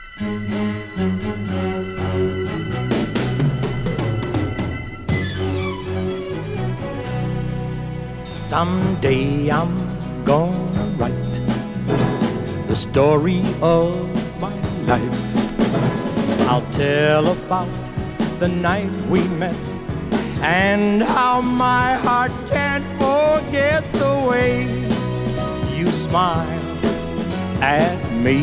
Someday I'm gonna write the story of my life. I'll tell about the night we met and how my heart can't forget the way you smiled at me.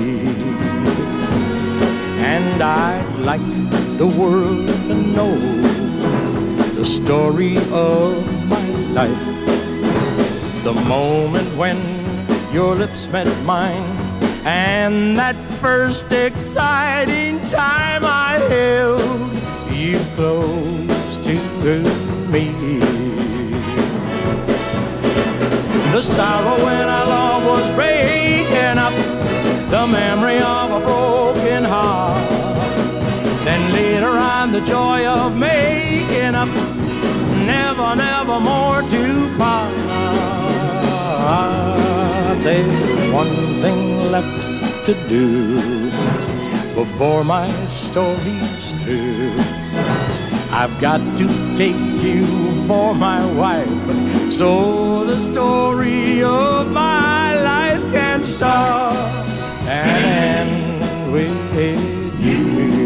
And I'd like the world to know the story of my life. The moment when your lips met mine, and that first exciting time I held you close to me. The sorrow when our love was breaking up, the memory of a broken heart. Then later on the joy of making up, never, never more to part. There's one thing left to do before my story's through. I've got to take you for my wife, so the story of my life can start and end with you.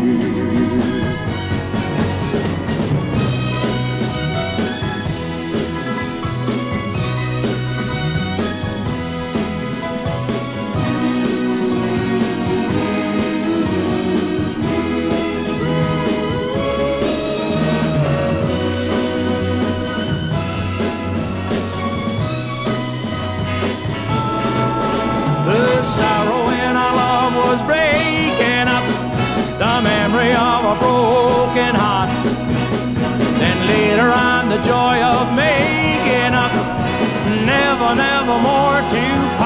Sorrow when our love was breaking up, the memory of a broken heart. Then later on the joy of making up, never, never more to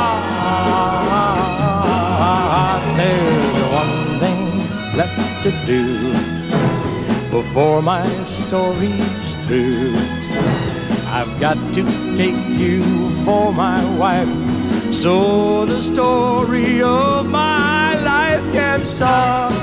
part. There's one thing left to do before my story's through. I've got to take you for my wife, so the story of my life can start